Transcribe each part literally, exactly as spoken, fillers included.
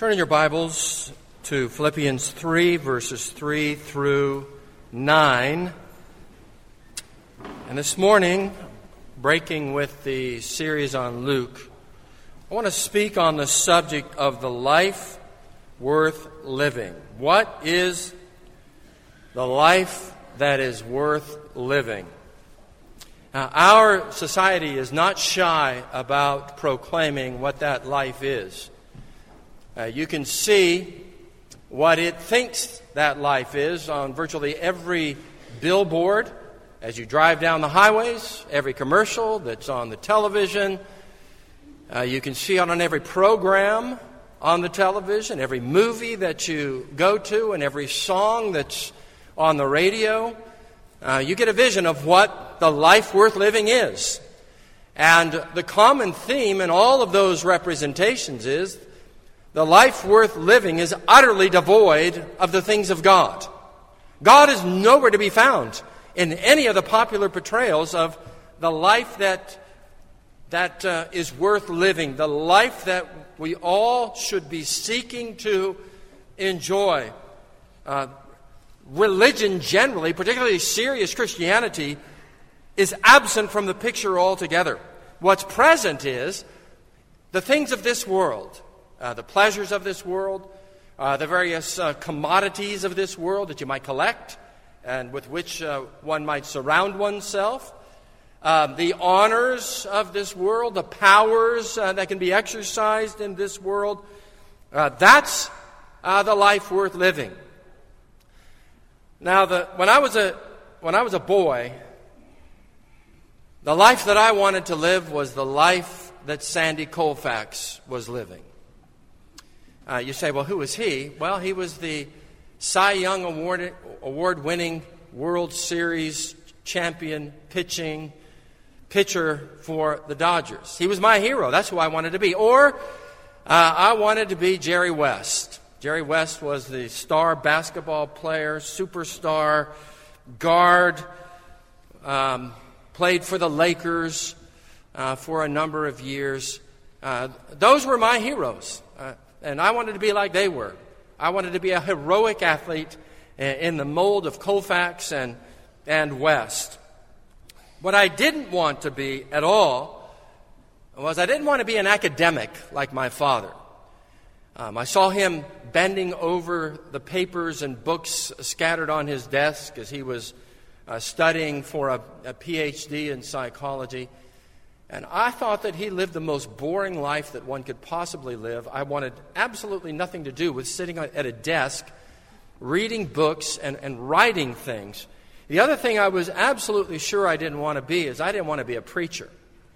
Turn in your Bibles to Philippians three, verses three through nine. And this morning, breaking with the series on Luke, I want to speak on the subject of the life worth living. What is the life that is worth living? Now, our society is not shy about proclaiming what that life is. Uh, you can see what it thinks that life is on virtually every billboard as you drive down the highways, every commercial that's on the television. Uh, you can see it on every program on the television, every movie that you go to, and every song that's on the radio. Uh, you get a vision of what the life worth living is. And the common theme in all of those representations is the life worth living is utterly devoid of the things of God. God is nowhere to be found in any of the popular portrayals of the life that that uh, is worth living, the life that we all should be seeking to enjoy. Uh, religion generally, particularly serious Christianity, is absent from the picture altogether. What's present is the things of this world. Uh, the pleasures of this world, uh, the various uh, commodities of this world that you might collect and with which uh, one might surround oneself, uh, the honors of this world, the powers uh, that can be exercised in this world. Uh, that's uh, the life worth living. Now, the, when I was a when I was a boy, the life that I wanted to live was the life that Sandy Koufax was living. Uh, you say, well, who was he? Well, he was the Cy Young Award, award-winning World Series champion pitching pitcher for the Dodgers. He was my hero. That's who I wanted to be. Or uh, I wanted to be Jerry West. Jerry West was the star basketball player, superstar, guard, um, played for the Lakers uh, for a number of years. Uh, those were my heroes. Uh, And I wanted to be like they were. I wanted to be a heroic athlete in the mold of Koufax and, and West. What I didn't want to be at all was I didn't want to be an academic like my father. Um, I saw him bending over the papers and books scattered on his desk as he was uh, studying for a, a P H D in psychology. And I thought that he lived the most boring life that one could possibly live. I wanted absolutely nothing to do with sitting at a desk, reading books, and, and writing things. The other thing I was absolutely sure I didn't want to be is I didn't want to be a preacher.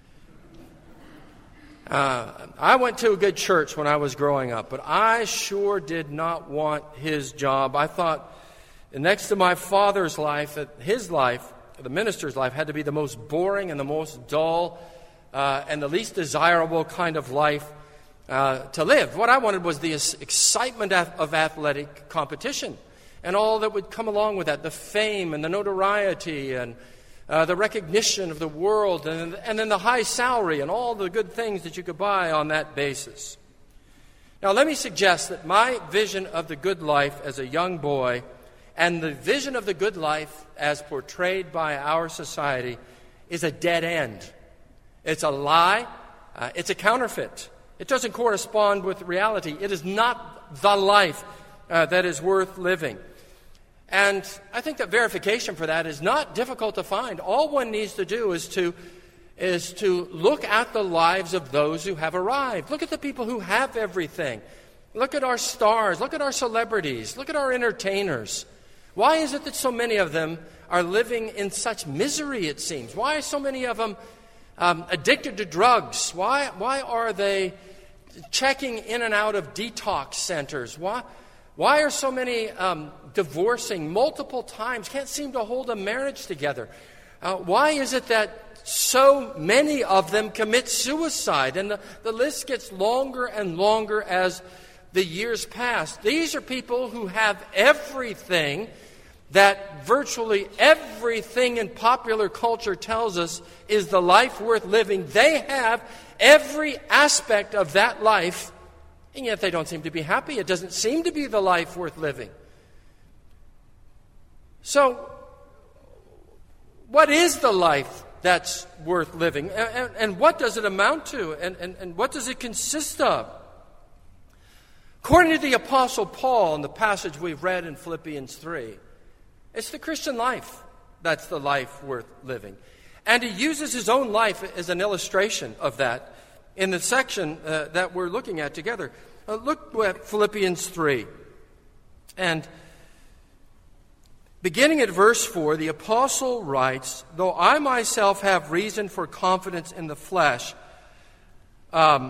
Uh, I went to a good church when I was growing up, but I sure did not want his job. I thought, next to my father's life, that his life, the minister's life, had to be the most boring and the most dull Uh, and the least desirable kind of life uh, to live. What I wanted was the excitement of athletic competition and all that would come along with that, the fame and the notoriety and uh, the recognition of the world and, and then the high salary and all the good things that you could buy on that basis. Now, let me suggest that my vision of the good life as a young boy and the vision of the good life as portrayed by our society is a dead end. It's a lie. Uh, it's a counterfeit. It doesn't correspond with reality. It is not the life uh, that is worth living. And I think that verification for that is not difficult to find. All one needs to do is to is to look at the lives of those who have arrived. Look at the people who have everything. Look at our stars. Look at our celebrities. Look at our entertainers. Why is it that so many of them are living in such misery, it seems? Why are so many of them Um, addicted to drugs? Why why are they checking in and out of detox centers? Why why are so many um, divorcing multiple times? Can't seem to hold a marriage together. Uh, why is it that so many of them commit suicide? And the, the list gets longer and longer as the years pass. These are people who have everything that virtually everything in popular culture tells us is the life worth living. They have every aspect of that life And yet they don't seem to be happy. It doesn't seem to be the life worth living. So, what is the life that's worth living? And, and, and what does it amount to? And, and, and what does it consist of? According to the Apostle Paul in the passage we've read in Philippians three, it's the Christian life that's the life worth living. And he uses his own life as an illustration of that in the section uh, that we're looking at together. Uh, look at Philippians three. And beginning at verse four, the apostle writes, "Though I myself have reason for confidence in the flesh, um,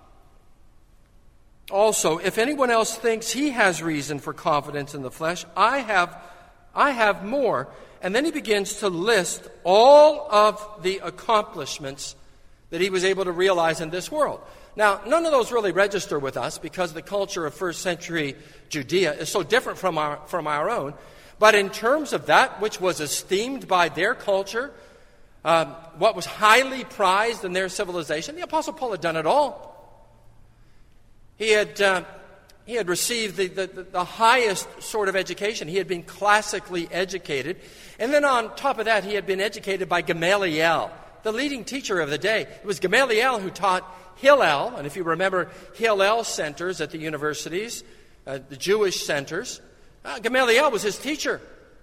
also, if anyone else thinks he has reason for confidence in the flesh, I have, I have more." And then he begins to list all of the accomplishments that he was able to realize in this world. Now, none of those really register with us because the culture of first century Judea is so different from our, from our own. But in terms of that which was esteemed by their culture, um, what was highly prized in their civilization, the Apostle Paul had done it all. He had, uh, he had received the, the, the highest sort of education. He had been classically educated. And then on top of that, he had been educated by Gamaliel, the leading teacher of the day. It was Gamaliel who taught Hillel, and if you remember Hillel centers at the universities, uh, the Jewish centers, uh, Gamaliel was his teacher.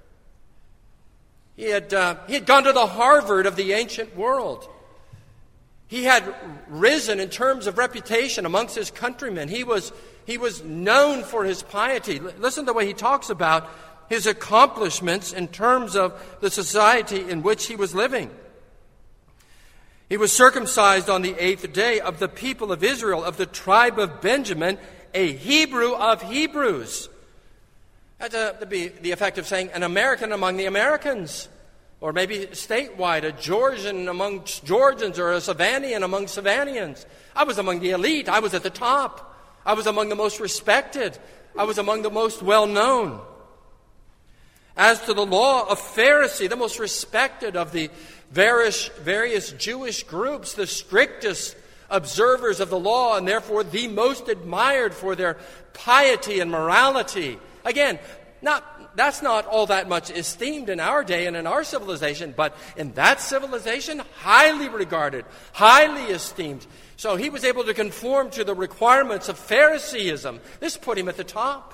He had, uh, he had gone to the Harvard of the ancient world. He had risen in terms of reputation amongst his countrymen. He was, he was known for his piety. Listen to the way he talks about his accomplishments in terms of the society in which he was living. He was circumcised on the eighth day, of the people of Israel, of the tribe of Benjamin, a Hebrew of Hebrews. That's a, that'd be the effect of saying an American among the Americans. Or maybe statewide, a Georgian among Georgians or a Savanian among Savanians. I was among the elite. I was at the top. I was among the most respected. I was among the most well-known. As to the law, a Pharisee, the most respected of the various, various Jewish groups, the strictest observers of the law, and therefore the most admired for their piety and morality. Again, not that's not all that much esteemed in our day and in our civilization, but in that civilization, highly regarded, highly esteemed. So he was able to conform to the requirements of Phariseeism. This put him at the top.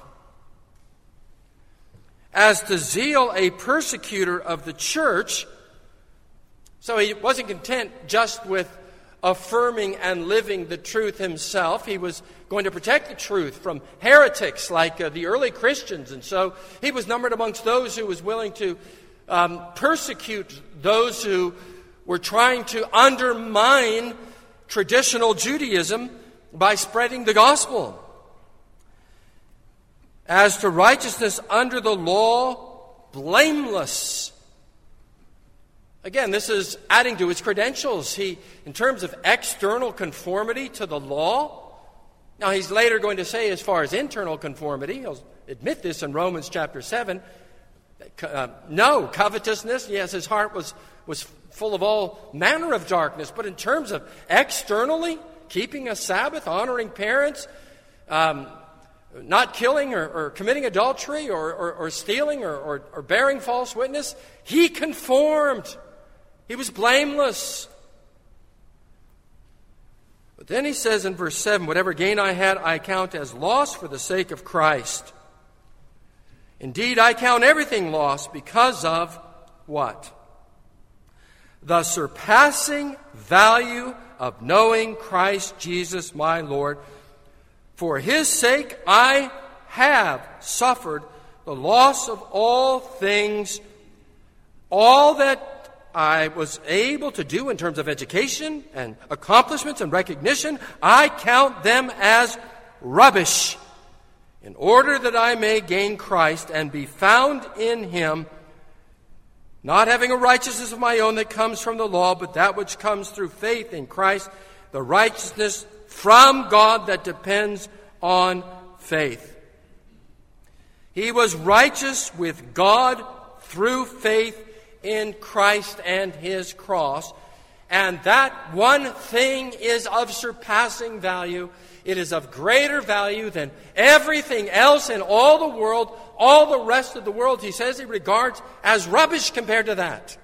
As to zeal, a persecutor of the church. So he wasn't content just with affirming and living the truth himself. He was going to protect the truth from heretics like uh, the early Christians. And so he was numbered amongst those who was willing to um, persecute those who were trying to undermine traditional Judaism by spreading the gospel. As to righteousness under the law, blameless. Again, this is adding to his credentials. He, in terms of external conformity to the law, now he's later going to say as far as internal conformity, he'll admit this in Romans chapter seven, uh, no, covetousness, yes, his heart was, was full of all manner of darkness, but in terms of externally, keeping a Sabbath, honoring parents, um, not killing or, or committing adultery or, or, or stealing or, or, or bearing false witness, he conformed. He was blameless. But then he says in verse seven, whatever gain I had, I count as loss for the sake of Christ. Indeed, I count everything lost because of what? The surpassing value of knowing Christ Jesus my Lord. For his sake I have suffered the loss of all things, all that I was able to do in terms of education and accomplishments and recognition, I count them as rubbish, in order that I may gain Christ and be found in him, not having a righteousness of my own that comes from the law, but that which comes through faith in Christ, the righteousness from God that depends on faith. He was righteous with God through faith in Christ and his cross. And that one thing is of surpassing value. It is of greater value than everything else in all the world, all the rest of the world, he says he regards as rubbish compared to that.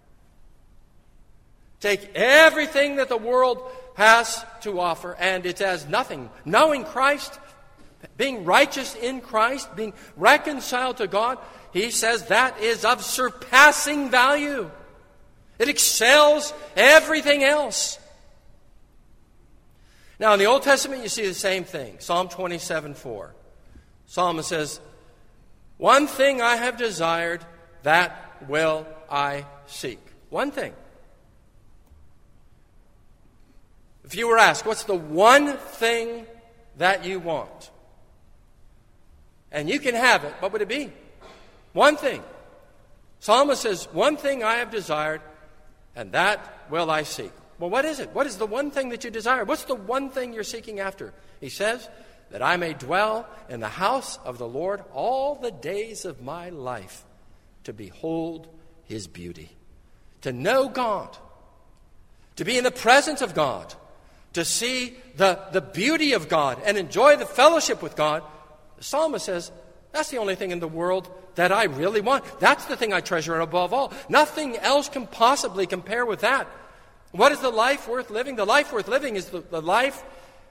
Take everything that the world has to offer, and it's as nothing. Knowing Christ, being righteous in Christ, being reconciled to God, he says that is of surpassing value. It excels everything else. Now, in the Old Testament, you see the same thing. Psalm twenty-seven four. Psalmist says, "One thing I have desired, that will I seek." One thing. If you were asked, what's the one thing that you want? And you can have it, what would it be? One thing. Psalmist says, "One thing I have desired, and that will I seek." Well, what is it? What is the one thing that you desire? What's the one thing you're seeking after? He says, "That I may dwell in the house of the Lord all the days of my life, to behold his beauty." To know God, to be in the presence of God, to see the, the beauty of God and enjoy the fellowship with God. The psalmist says, that's the only thing in the world that I really want. That's the thing I treasure above all. Nothing else can possibly compare with that. What is the life worth living? The life worth living is the, the life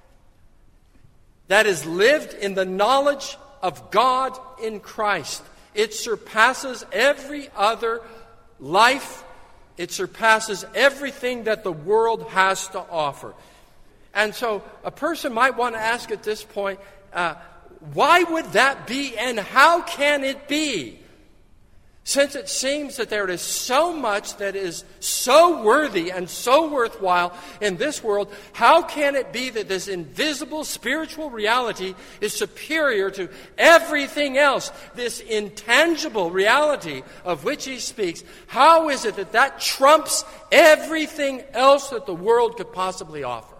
that is lived in the knowledge of God in Christ. It surpasses every other life. It surpasses everything that the world has to offer. And so a person might want to ask at this point, uh, why would that be, and how can it be? Since it seems that there is so much that is so worthy and so worthwhile in this world, how can it be that this invisible spiritual reality is superior to everything else? This intangible reality of which he speaks, how is it that that trumps everything else that the world could possibly offer?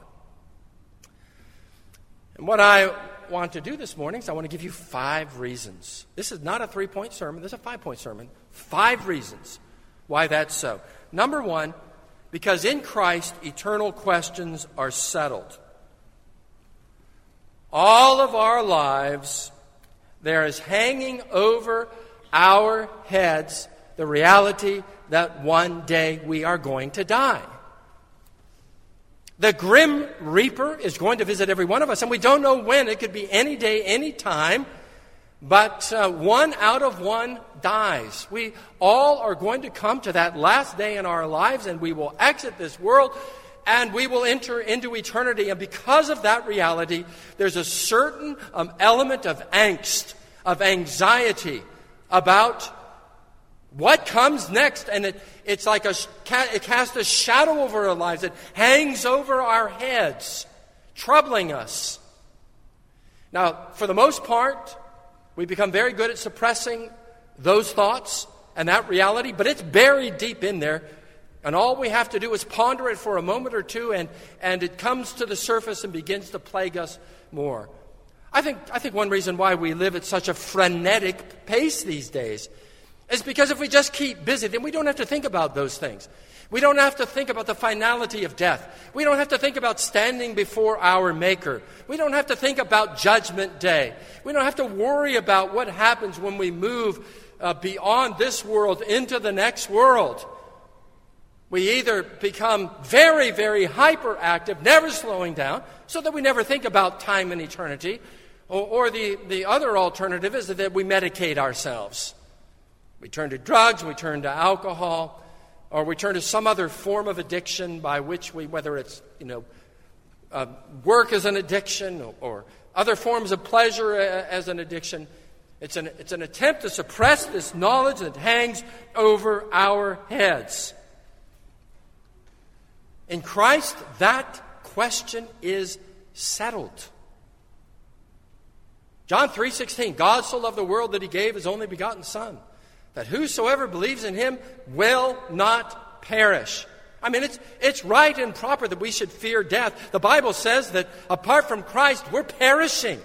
And what I want to do this morning is I want to give you five reasons. This is not a three-point sermon. This is a five-point sermon. Five reasons why that's so. Number one, because in Christ, eternal questions are settled. All of our lives, there is hanging over our heads the reality that one day we are going to die. The grim reaper is going to visit every one of us, and we don't know when. It could be any day, any time, but uh, one out of one dies. We all are going to come to that last day in our lives, and we will exit this world, and we will enter into eternity. And because of that reality, there's a certain um, element of angst, of anxiety about what comes next, and it, it's like a, it casts a shadow over our lives. It hangs over our heads, troubling us. Now, for the most part, we become very good at suppressing those thoughts and that reality, but it's buried deep in there, and all we have to do is ponder it for a moment or two, and, and it comes to the surface and begins to plague us more. I think, I think one reason why we live at such a frenetic pace these days is because if we just keep busy, then we don't have to think about those things. We don't have to think about the finality of death. We don't have to think about standing before our Maker. We don't have to think about Judgment Day. We don't have to worry about what happens when we move uh, beyond this world into the next world. We either become very, very hyperactive, never slowing down, so that we never think about time and eternity, or, or the, the other alternative is that we medicate ourselves. We turn to drugs, we turn to alcohol, or we turn to some other form of addiction by which we, whether it's, you know, uh, work as an addiction or, or other forms of pleasure as an addiction. It's an, it's an attempt to suppress this knowledge that hangs over our heads. In Christ, that question is settled. John three sixteen, God so loved the world that he gave his only begotten Son, that whosoever believes in him will not perish. I mean, it's it's right and proper that we should fear death. The Bible says that apart from Christ, we're perishing.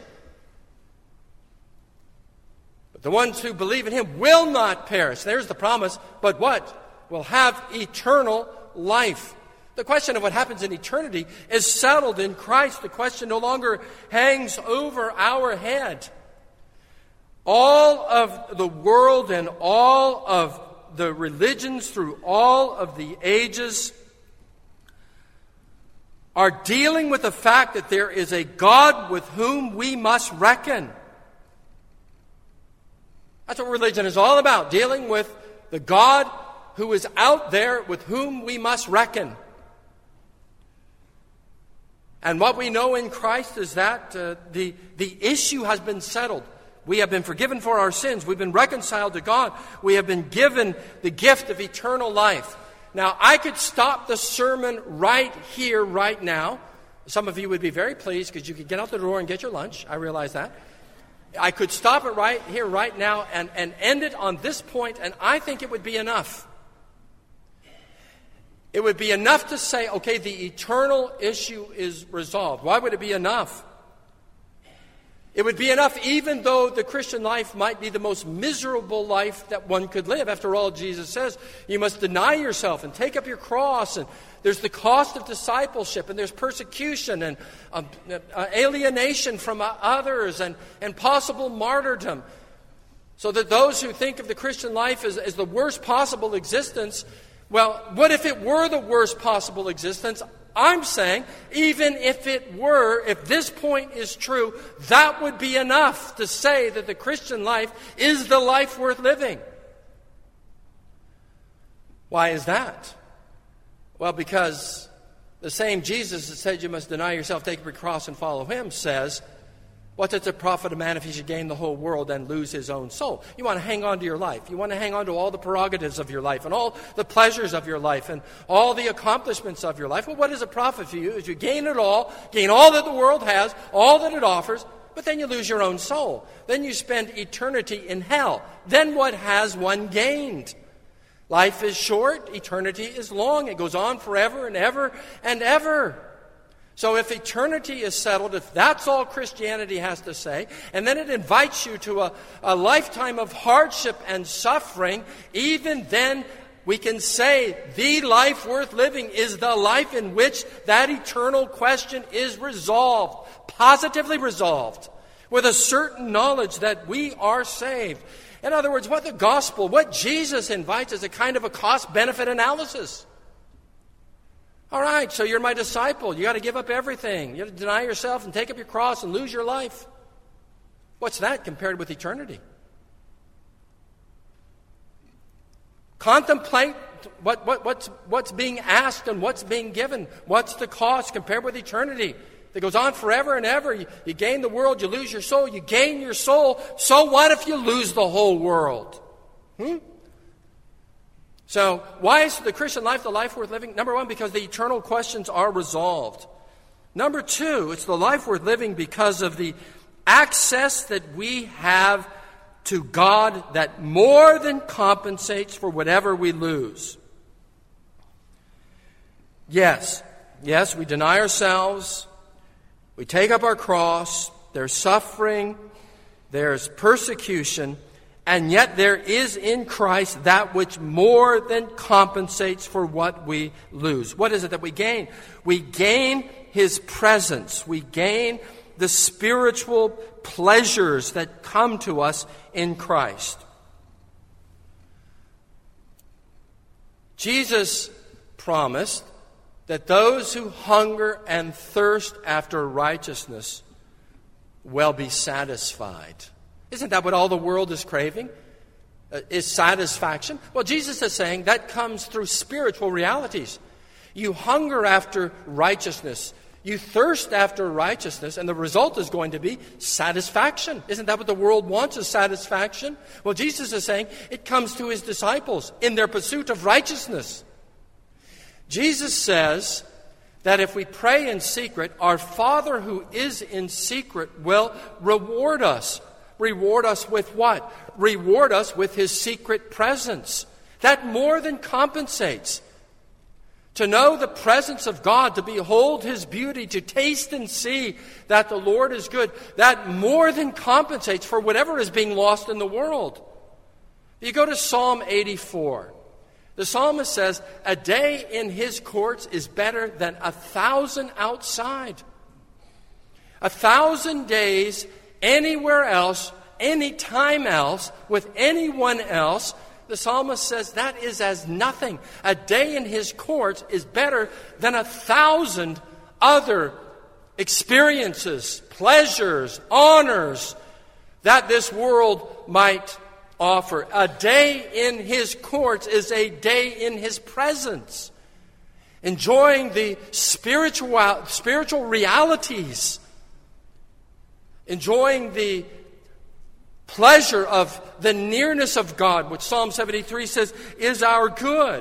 But the ones who believe in him will not perish. There's the promise. But what? Will have eternal life. The question of what happens in eternity is settled in Christ. The question no longer hangs over our head. All of the world and all of the religions through all of the ages are dealing with the fact that there is a God with whom we must reckon. That's what religion is all about, dealing with the God who is out there with whom we must reckon. And what we know in Christ is that uh, the, the issue has been settled. We have been forgiven for our sins. We've been reconciled to God. We have been given the gift of eternal life. Now, I could stop the sermon right here, right now. Some of you would be very pleased because you could get out the door and get your lunch. I realize that. I could stop it right here, right now, and, and end it on this point, and I think it would be enough. It would be enough to say, okay, the eternal issue is resolved. Why would it be enough? It would be enough even though the Christian life might be the most miserable life that one could live. After all, Jesus says you must deny yourself and take up your cross. And there's the cost of discipleship, and there's persecution and uh, uh, alienation from uh, others and, and possible martyrdom. So that those who think of the Christian life as, as the worst possible existence, well, what if it were the worst possible existence? I'm saying, even if it were, if this point is true, that would be enough to say that the Christian life is the life worth living. Why is that? Well, because the same Jesus that said you must deny yourself, take up your cross, and follow him says, what does it profit a man if he should gain the whole world and lose his own soul? You want to hang on to your life. You want to hang on to all the prerogatives of your life and all the pleasures of your life and all the accomplishments of your life. Well, what is a profit for you? Is you gain it all, gain all that the world has, all that it offers, but then you lose your own soul. Then you spend eternity in hell. Then what has one gained? Life is short, eternity is long. It goes on forever and ever and ever. So if eternity is settled, if that's all Christianity has to say, and then it invites you to a, a lifetime of hardship and suffering, even then we can say the life worth living is the life in which that eternal question is resolved, positively resolved, with a certain knowledge that we are saved. In other words, what the gospel, what Jesus invites is a kind of a cost-benefit analysis. All right, so you're my disciple. You got to give up everything. You have to deny yourself and take up your cross and lose your life. What's that compared with eternity? Contemplate what, what, what's, what's being asked and what's being given. What's the cost compared with eternity? That goes on forever and ever. You, you gain the world, you lose your soul. You gain your soul. So what if you lose the whole world? Hmm? So, why is the Christian life the life worth living? Number one, because the eternal questions are resolved. Number two, it's the life worth living because of the access that we have to God that more than compensates for whatever we lose. Yes, yes, we deny ourselves, we take up our cross, there's suffering, there's persecution, and yet there is in Christ that which more than compensates for what we lose. What is it that we gain? We gain his presence. We gain the spiritual pleasures that come to us in Christ. Jesus promised that those who hunger and thirst after righteousness will be satisfied. Isn't that what all the world is craving? Uh, is satisfaction? Well, Jesus is saying that comes through spiritual realities. You hunger after righteousness. You thirst after righteousness, and the result is going to be satisfaction. Isn't that what the world wants, is satisfaction? Well, Jesus is saying it comes to his disciples in their pursuit of righteousness. Jesus says that if we pray in secret, our Father who is in secret will reward us. Reward us with what? Reward us with his secret presence. That more than compensates. To know the presence of God, to behold his beauty, to taste and see that the Lord is good, that more than compensates for whatever is being lost in the world. You go to Psalm eighty-four. The psalmist says, a day in his courts is better than a thousand outside. A thousand days anywhere else, any time else, with anyone else, the psalmist says that is as nothing. A day in his courts is better than a thousand other experiences, pleasures, honors that this world might offer. A day in his courts is a day in his presence, enjoying the spiritual spiritual realities, enjoying the pleasure of the nearness of God, which Psalm seventy-three says is our good.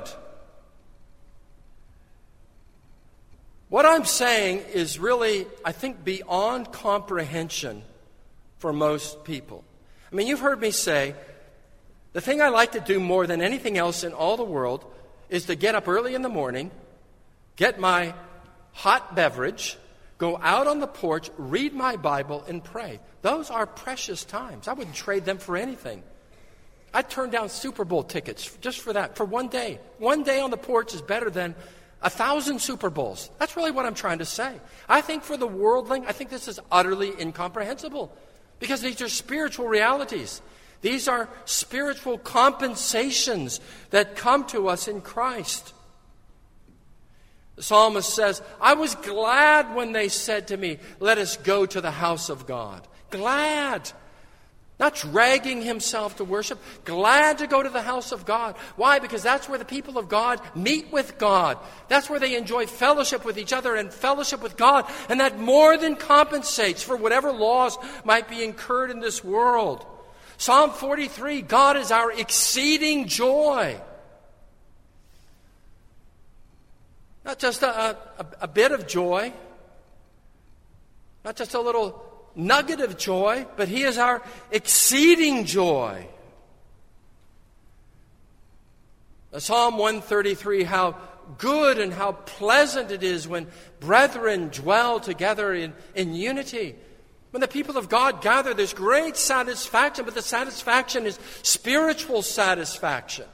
What I'm saying is really, I think, beyond comprehension for most people. I mean, you've heard me say, the thing I like to do more than anything else in all the world is to get up early in the morning, get my hot beverage, go out on the porch, read my Bible, and pray. Those are precious times. I wouldn't trade them for anything. I'd turn down Super Bowl tickets just for that, for one day. One day on the porch is better than a thousand Super Bowls. That's really what I'm trying to say. I think for the worldling, I think this is utterly incomprehensible because these are spiritual realities. These are spiritual compensations that come to us in Christ. The psalmist says, I was glad when they said to me, let us go to the house of God. Glad. Not dragging himself to worship. Glad to go to the house of God. Why? Because that's where the people of God meet with God. That's where they enjoy fellowship with each other and fellowship with God. And that more than compensates for whatever loss might be incurred in this world. Psalm forty-three, God is our exceeding joy. Not just a, a, a bit of joy, not just a little nugget of joy, but He is our exceeding joy. Psalm one thirty-three, how good and how pleasant it is when brethren dwell together in, in unity. When the people of God gather, there's great satisfaction, but the satisfaction is spiritual satisfaction.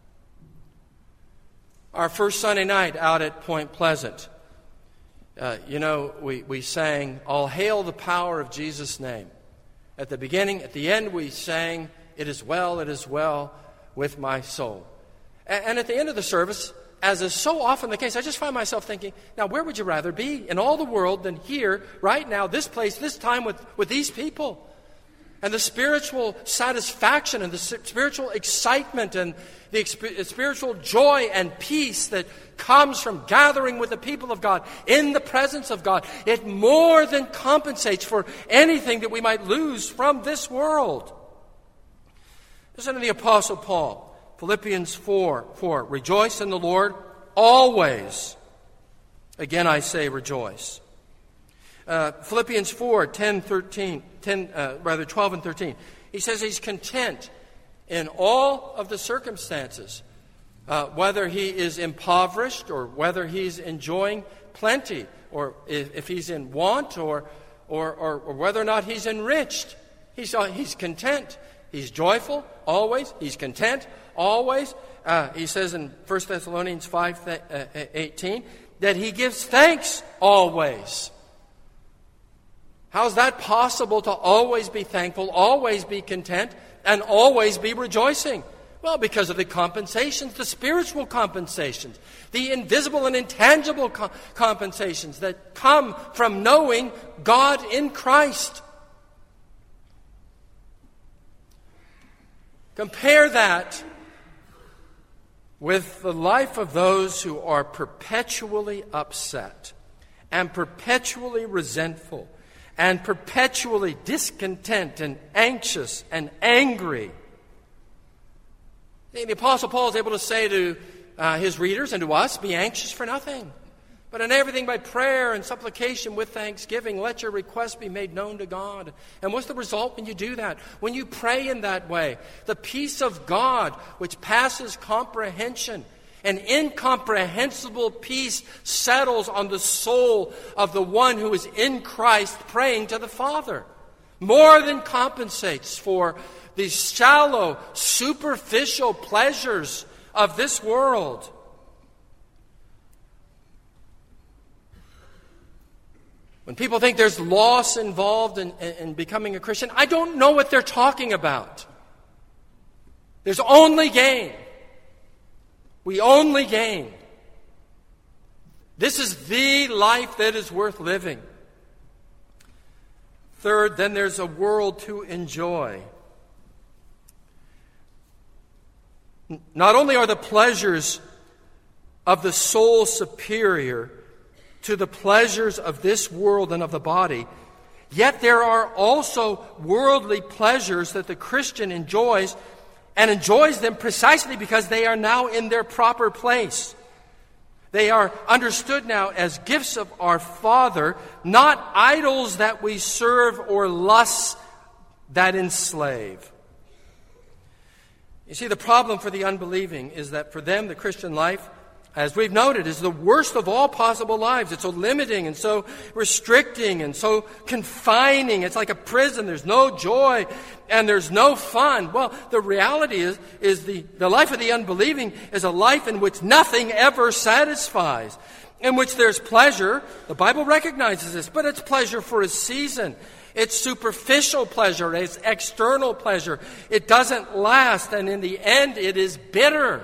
Our first Sunday night out at Point Pleasant, uh, you know, we, we sang, All Hail the Power of Jesus' Name. At the beginning, at the end, we sang, It is well, it is well with my soul. And, and at the end of the service, as is so often the case, I just find myself thinking, now where would you rather be in all the world than here, right now, this place, this time with, with these people? And the spiritual satisfaction and the spiritual excitement and the exp- spiritual joy and peace that comes from gathering with the people of God in the presence of God, it more than compensates for anything that we might lose from this world. Listen to the Apostle Paul. Philippians four, four, rejoice in the Lord always. Again, I say rejoice. Uh, Philippians four, ten, thirteen, ten, uh, rather twelve and thirteen. He says he's content in all of the circumstances, uh, whether he is impoverished or whether he's enjoying plenty, or if, if he's in want, or, or, or, or whether or not he's enriched. He's, uh, he's content. He's joyful always. He's content always. Uh, he says in First Thessalonians five eighteen that he gives thanks always. How is that possible to always be thankful, always be content, and always be rejoicing? Well, because of the compensations, the spiritual compensations, the invisible and intangible co- compensations that come from knowing God in Christ. Compare that with the life of those who are perpetually upset and perpetually resentful and perpetually discontent and anxious and angry. The Apostle Paul is able to say to uh, his readers and to us, be anxious for nothing, but in everything by prayer and supplication with thanksgiving, let your requests be made known to God. And what's the result when you do that? When you pray in that way, the peace of God, which passes comprehension, an incomprehensible peace settles on the soul of the one who is in Christ praying to the Father. More than compensates for these shallow, superficial pleasures of this world. When people think there's loss involved in, in, in becoming a Christian, I don't know what they're talking about. There's only gain. We only gain. This is the life that is worth living. Third, then there's a world to enjoy. Not only are the pleasures of the soul superior to the pleasures of this world and of the body, yet there are also worldly pleasures that the Christian enjoys, and enjoys them precisely because they are now in their proper place. They are understood now as gifts of our Father, not idols that we serve or lusts that enslave. You see, the problem for the unbelieving is that for them, the Christian life, as we've noted, is the worst of all possible lives. It's so limiting and so restricting and so confining. It's like a prison. There's no joy and there's no fun. Well, the reality is, is the, the life of the unbelieving is a life in which nothing ever satisfies, in which there's pleasure. The Bible recognizes this, but it's pleasure for a season. It's superficial pleasure. It's external pleasure. It doesn't last, and in the end, it is bitter.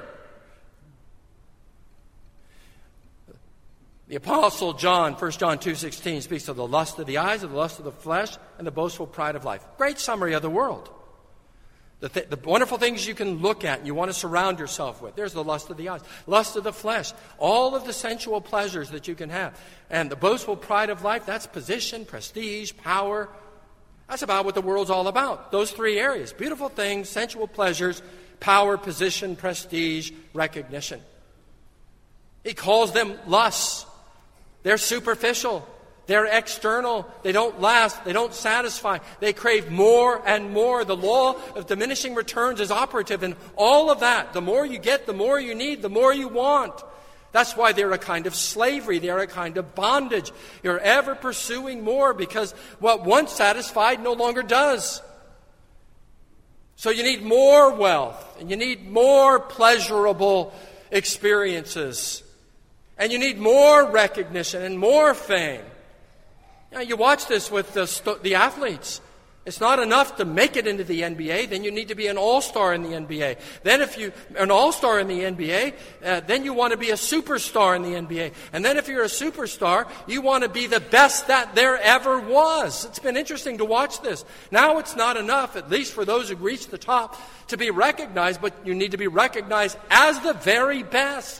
The Apostle John, First John two sixteen, speaks of the lust of the eyes, of the lust of the flesh, and the boastful pride of life. Great summary of the world. The, th- the wonderful things you can look at and you want to surround yourself with. There's the lust of the eyes, lust of the flesh, all of the sensual pleasures that you can have. And the boastful pride of life, that's position, prestige, power. That's about what the world's all about. Those three areas. Beautiful things, sensual pleasures, power, position, prestige, recognition. He calls them lusts. They're superficial. They're external. They don't last. They don't satisfy. They crave more and more. The law of diminishing returns is operative in all of that. The more you get, the more you need, the more you want. That's why they're a kind of slavery. They're a kind of bondage. You're ever pursuing more because what once satisfied no longer does. So you need more wealth, and you need more pleasurable experiences. And you need more recognition and more fame. You know, you watch this with the, st- the athletes. It's not enough to make it into the N B A. Then you need to be an all-star in the N B A. Then if you're an all-star in the N B A, uh, then you want to be a superstar in the N B A. And then if you're a superstar, you want to be the best that there ever was. It's been interesting to watch this. Now it's not enough, at least for those who reach the top, to be recognized, but you need to be recognized as the very best.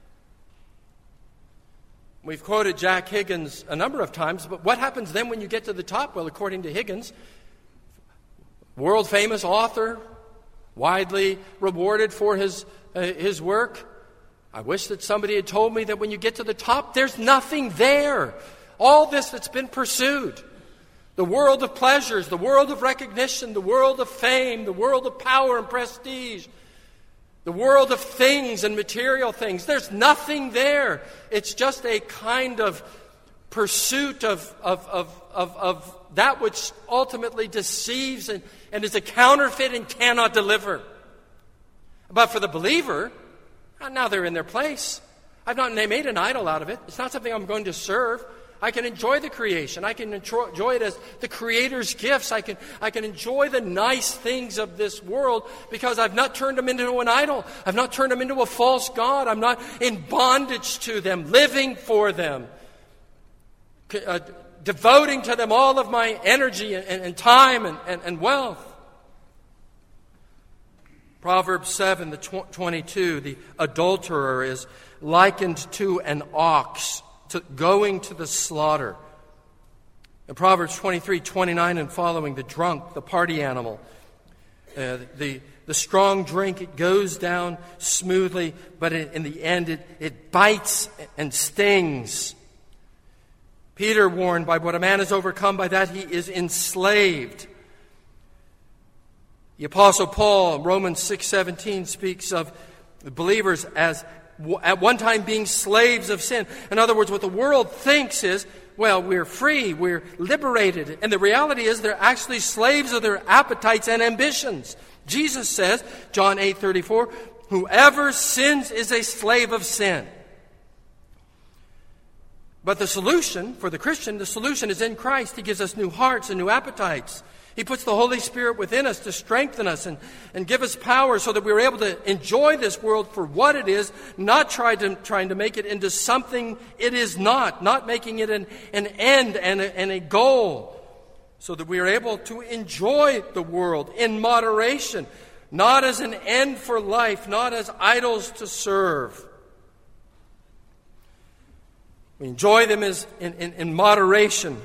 We've quoted Jack Higgins a number of times, but what happens then when you get to the top? Well, according to Higgins, world-famous author, widely rewarded for his uh, his work. I wish that somebody had told me that when you get to the top, there's nothing there. All this that's been pursued. The world of pleasures, the world of recognition, the world of fame, the world of power and prestige, the world of things and material things. There's nothing there. It's just a kind of pursuit of, of, of, of, of that which ultimately deceives and, and is a counterfeit and cannot deliver. But for the believer, now they're in their place. I've not made an idol out of it. It's not something I'm going to serve. I can enjoy the creation. I can enjoy it as the Creator's gifts. I can, I can enjoy the nice things of this world because I've not turned them into an idol. I've not turned them into a false god. I'm not in bondage to them, living for them, uh, devoting to them all of my energy and, and, and time and, and, and wealth. Proverbs seven, the tw- twenty-two, the adulterer is likened to an ox to going to the slaughter. In Proverbs twenty-three, twenty-nine and following, the drunk, the party animal, uh, the the strong drink, it goes down smoothly, but in, in the end it, it bites and stings. Peter warned, by what a man is overcome, by that he is enslaved. The Apostle Paul, Romans six seventeen, speaks of believers as at one time being slaves of sin. In other words, what the world thinks is, well, we're free, we're liberated. And the reality is they're actually slaves of their appetites and ambitions. Jesus says, John eight thirty-four, whoever sins is a slave of sin. But the solution, for the Christian, the solution is in Christ. He gives us new hearts and new appetites. He puts the Holy Spirit within us to strengthen us and, and give us power so that we're able to enjoy this world for what it is, not try to, trying to make it into something it is not, not making it an, an end and a, and a goal, so that we are able to enjoy the world in moderation, not as an end for life, not as idols to serve. We enjoy them as in, in, in moderation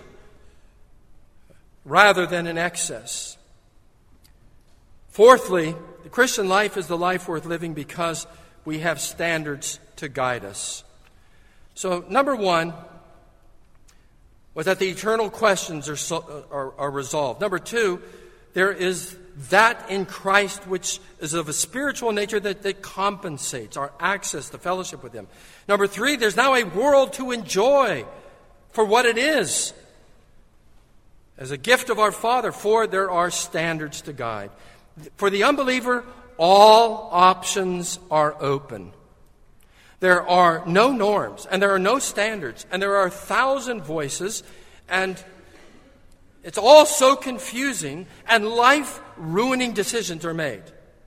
rather than in excess. Fourthly, the Christian life is the life worth living because we have standards to guide us. So, number one was that the eternal questions are, so, are, are resolved. Number two, there is that in Christ which is of a spiritual nature that, that compensates our access to fellowship with Him. Number three, there's now a world to enjoy for what it is, as a gift of our Father, for there are standards to guide. For the unbeliever, all options are open. There are no norms, and there are no standards, and there are a thousand voices, and it's all so confusing, and life-ruining decisions are made.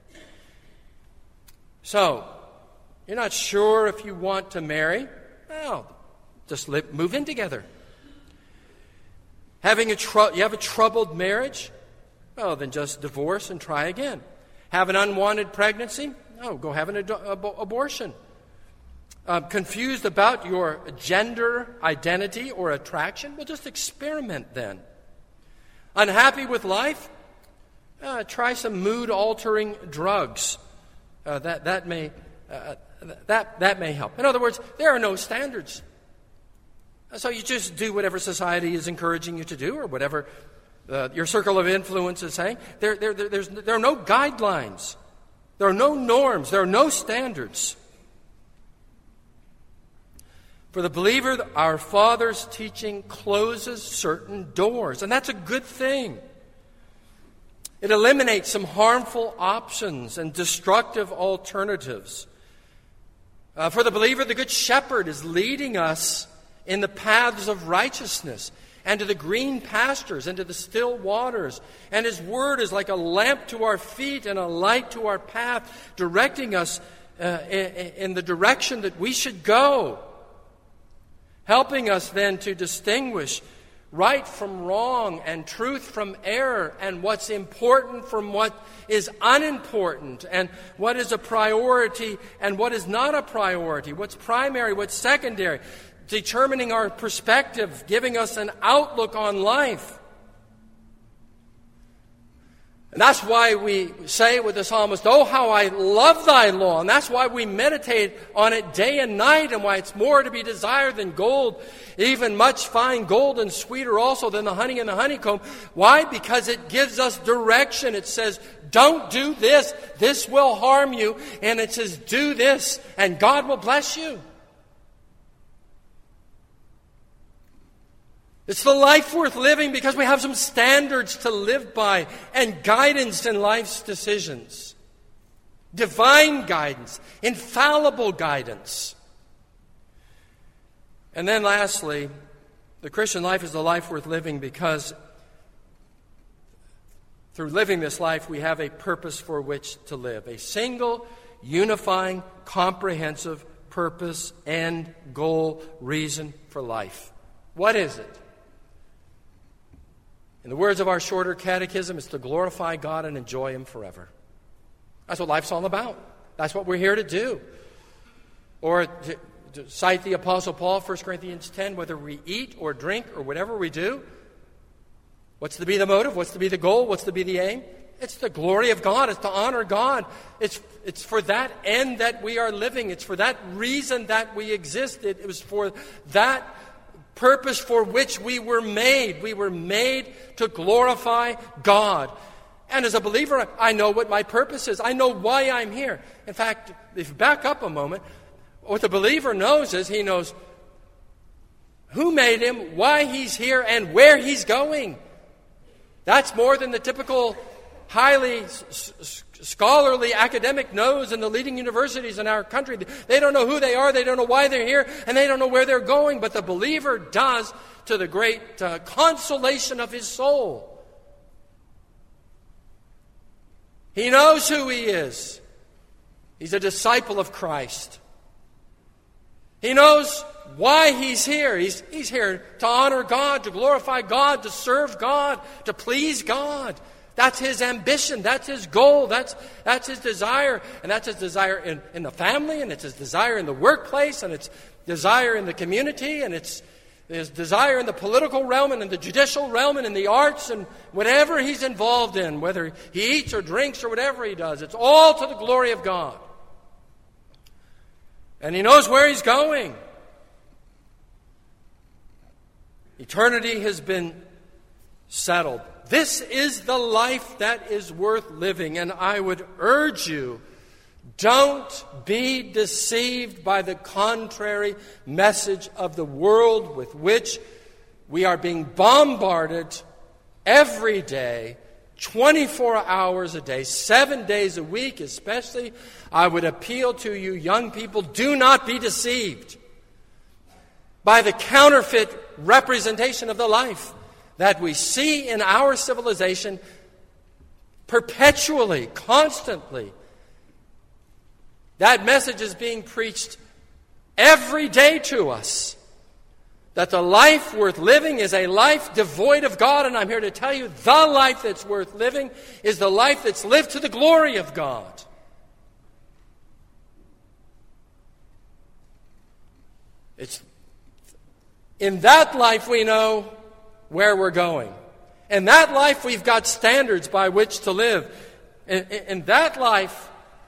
So, you're not sure if you want to marry? Well, just live, move in together. Having a tr- you have a troubled marriage? Well, then just divorce and try again. Have an unwanted pregnancy? No, go have an ad- ab- abortion. Uh, confused about your gender identity or attraction? Well, just experiment then. Unhappy with life? Uh, try some mood-altering drugs. Uh, that that may uh, that that may help. In other words, there are no standards. So you just do whatever society is encouraging you to do, or whatever uh, your circle of influence is saying. There, there, there, there's, there are no guidelines. There are no norms. There are no standards. For the believer, our Father's teaching closes certain doors, and that's a good thing. It eliminates some harmful options and destructive alternatives. Uh, for the believer, the Good Shepherd is leading us in the paths of righteousness, and to the green pastures, and to the still waters. And His Word is like a lamp to our feet and a light to our path, directing us uh, in, in the direction that we should go, helping us then to distinguish right from wrong, and truth from error, and what's important from what is unimportant, and what is a priority and what is not a priority, what's primary, what's secondary, determining our perspective, giving us an outlook on life. And that's why we say with the psalmist, "Oh, how I love thy law." And that's why we meditate on it day and night, and why it's more to be desired than gold, even much fine gold, and sweeter also than the honey and the honeycomb. Why? Because it gives us direction. It says, don't do this, this will harm you. And it says, do this, and God will bless you. It's the life worth living because we have some standards to live by and guidance in life's decisions. Divine guidance, infallible guidance. And then lastly, the Christian life is the life worth living because through living this life we have a purpose for which to live. A single, unifying, comprehensive purpose, end, goal, reason for life. What is it? In the words of our shorter catechism, it's to glorify God and enjoy Him forever. That's what life's all about. That's what we're here to do. Or to, to cite the Apostle Paul, First Corinthians ten, whether we eat or drink or whatever we do, what's to be the motive? What's to be the goal? What's to be the aim? It's the glory of God. It's to honor God. It's, it's for that end that we are living. It's for that reason that we exist. It, it was for that purpose for which we were made. We were made to glorify God. And as a believer, I know what my purpose is. I know why I'm here. In fact, if you back up a moment, what the believer knows is he knows who made him, why he's here, and where he's going. That's more than the typical highly s- s- scholarly academic knows in the leading universities in our country. They don't know who they are, they don't know why they're here, and they don't know where they're going. But the believer does, to the great uh, consolation of his soul. He knows who he is. He's a disciple of Christ. He knows why he's here. He's, he's here to honor God, to glorify God, to serve God, to please God. That's his ambition. That's his goal. That's, that's his desire. And that's his desire in, in the family, and it's his desire in the workplace, and it's desire in the community, and it's his desire in the political realm and in the judicial realm and in the arts and whatever he's involved in, whether he eats or drinks or whatever he does. It's all to the glory of God. And he knows where he's going. Eternity has been settled. This is the life that is worth living, and I would urge you, don't be deceived by the contrary message of the world with which we are being bombarded every day, twenty-four hours a day, seven days a week especially. I would appeal to you young people, do not be deceived by the counterfeit representation of the life that we see in our civilization perpetually, constantly. That message is being preached every day to us. That the life worth living is a life devoid of God. And I'm here to tell you, the life that's worth living is the life that's lived to the glory of God. It's in that life we know where we're going. In that life we've got standards by which to live. In, in, in that life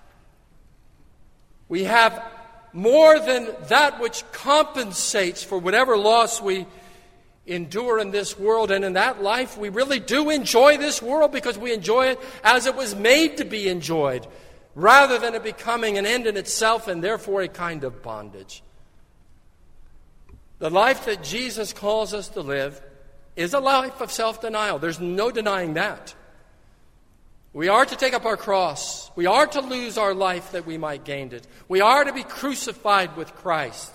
we have more than that which compensates for whatever loss we endure in this world. And in that life, we really do enjoy this world because we enjoy it as it was made to be enjoyed, rather than it becoming an end in itself and therefore a kind of bondage. The life that Jesus calls us to live is a life of self-denial. There's no denying that. We are to take up our cross. We are to lose our life that we might gain it. We are to be crucified with Christ.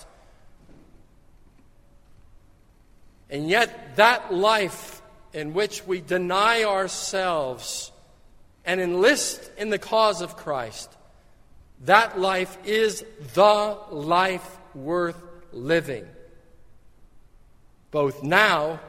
And yet that life in which we deny ourselves and enlist in the cause of Christ, that life is the life worth living, both now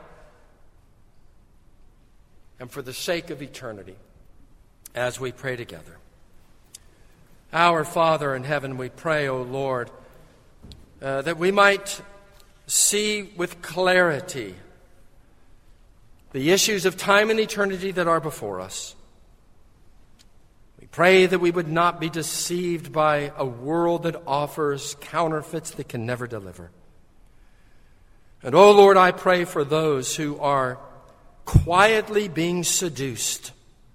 and for the sake of eternity. As we pray together. Our Father in heaven, we pray, O Lord, uh, that we might see with clarity the issues of time and eternity that are before us. We pray that we would not be deceived by a world that offers counterfeits that can never deliver. And, O Lord, I pray for those who are quietly being seduced,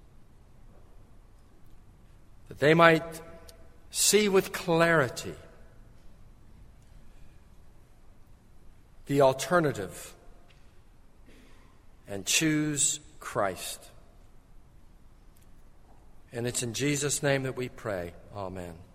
that they might see with clarity the alternative and choose Christ. And it's in Jesus' name that we pray. Amen.